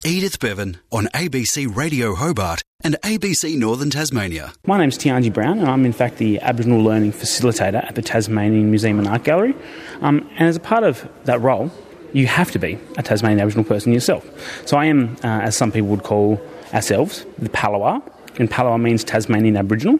Edith Bevan on ABC Radio Hobart and ABC Northern Tasmania. My name's Tianji Brown and I'm in fact the Aboriginal Learning Facilitator at the Tasmanian Museum and Art Gallery. And as a part of that role, you have to be a Tasmanian Aboriginal person yourself. So I am, as some people would call ourselves, the Palawa. And Palawa means Tasmanian Aboriginal,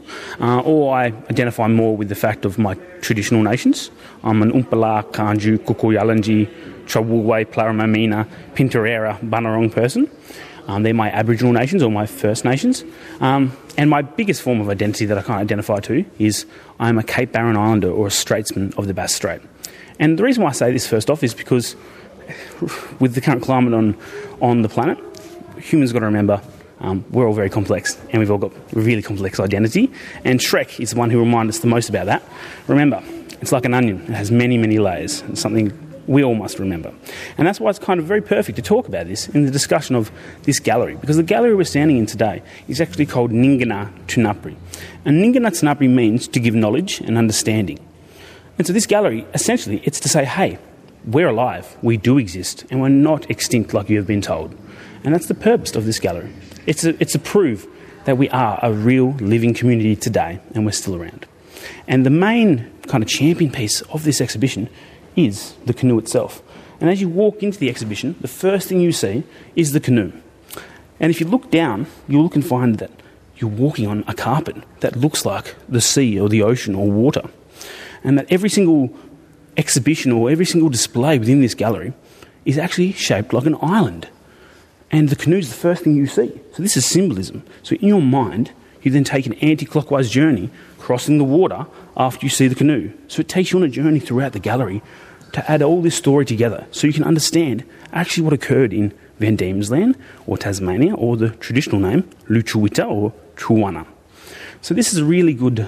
or I identify more with the fact of my traditional nations. I'm an Umpala, Kanju, Kukuyalanji, Trawulway, Plaramamina, Pintarera, Bunurong person. They're my Aboriginal nations or my First Nations. And my biggest form of identity that I can't identify to is I'm a Cape Barren Islander or a Straitsman of the Bass Strait. And the reason why I say this first off is because with the current climate on the planet, humans have got to remember we're all very complex and we've all got really complex identity. And Shrek is the one who reminds us the most about that. Remember, it's like an onion. It has many, many layers. It's something we all must remember. And that's why it's kind of very perfect to talk about this in the discussion of this gallery, because the gallery we're standing in today is actually called Ningana Tunapri. And Ningana Tunapri means to give knowledge and understanding. And so this gallery, essentially, it's to say, hey, we're alive, we do exist, and we're not extinct like you have been told. And that's the purpose of this gallery. It's a proof that we are a real living community today and we're still around. And the main kind of champion piece of this exhibition is the canoe itself. And as you walk into the exhibition, the first thing you see is the canoe. And if you look down, you'll look and find that you're walking on a carpet that looks like the sea or the ocean or water. And that every single exhibition or every single display within this gallery is actually shaped like an island. And the canoe is the first thing you see. So this is symbolism. So in your mind, you then take an anti-clockwise journey crossing the water after you see the canoe. So it takes you on a journey throughout the gallery to add all this story together so you can understand actually what occurred in Van Diemen's Land or Tasmania or the traditional name Lutruwita or Truwana. So this is a really good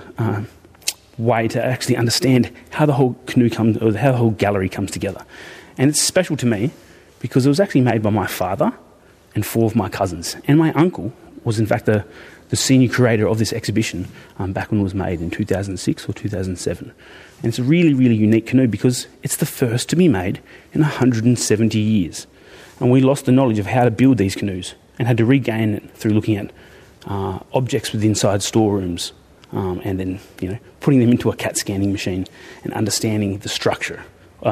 way to actually understand how the whole canoe comes, or how the whole gallery comes together. And it's special to me because it was actually made by my father and 4 of my cousins. And my uncle was in fact the senior curator of this exhibition back when it was made in 2006 or 2007. And it's a really, really unique canoe because it's the first to be made in 170 years. And we lost the knowledge of how to build these canoes and had to regain it through looking at objects with inside storerooms and then putting them into a CAT scanning machine and understanding the structure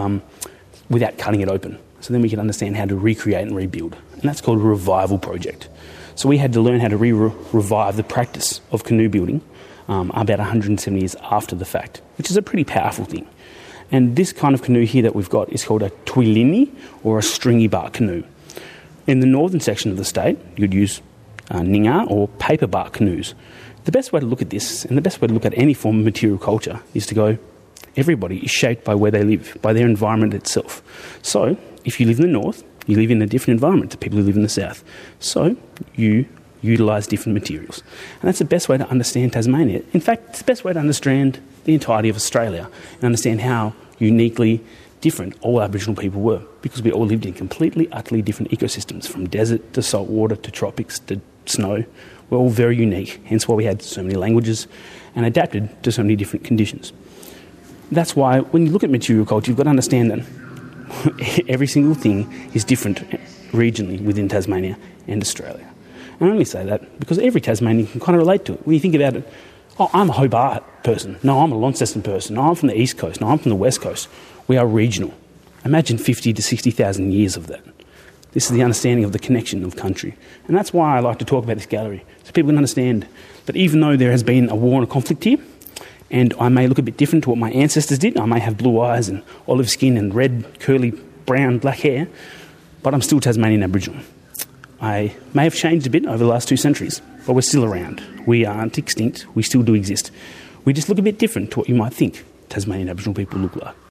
without cutting it open. So then we can understand how to recreate and rebuild. And that's called a revival project. So we had to learn how to revive the practice of canoe building about 170 years after the fact, which is a pretty powerful thing. And this kind of canoe here that we've got is called a twilini, or a stringy bark canoe. In the northern section of the state, you'd use ninga, or paper bark canoes. The best way to look at this, and the best way to look at any form of material culture, is to go, everybody is shaped by where they live, by their environment itself. So if you live in the north, you live in a different environment to people who live in the south. So you utilise different materials. And that's the best way to understand Tasmania. In fact, it's the best way to understand the entirety of Australia and understand how uniquely different all Aboriginal people were, because we all lived in completely, utterly different ecosystems, from desert to saltwater to tropics to snow. We're all very unique, hence why we had so many languages and adapted to so many different conditions. That's why when you look at material culture, you've got to understand that every single thing is different regionally within Tasmania and Australia. And I only say that because every Tasmanian can kind of relate to it. When you think about it, oh, I'm a Hobart person. No, I'm a Launceston person. No, I'm from the East Coast. No, I'm from the West Coast. We are regional. Imagine 50 to 60,000 years of that. This is the understanding of the connection of country. And that's why I like to talk about this gallery, so people can understand that even though there has been a war and a conflict here, and I may look a bit different to what my ancestors did, I may have blue eyes and olive skin and red, curly, brown, black hair, but I'm still Tasmanian Aboriginal. I may have changed a bit over the last 2 centuries, but we're still around. We aren't extinct. We still do exist. We just look a bit different to what you might think Tasmanian Aboriginal people look like.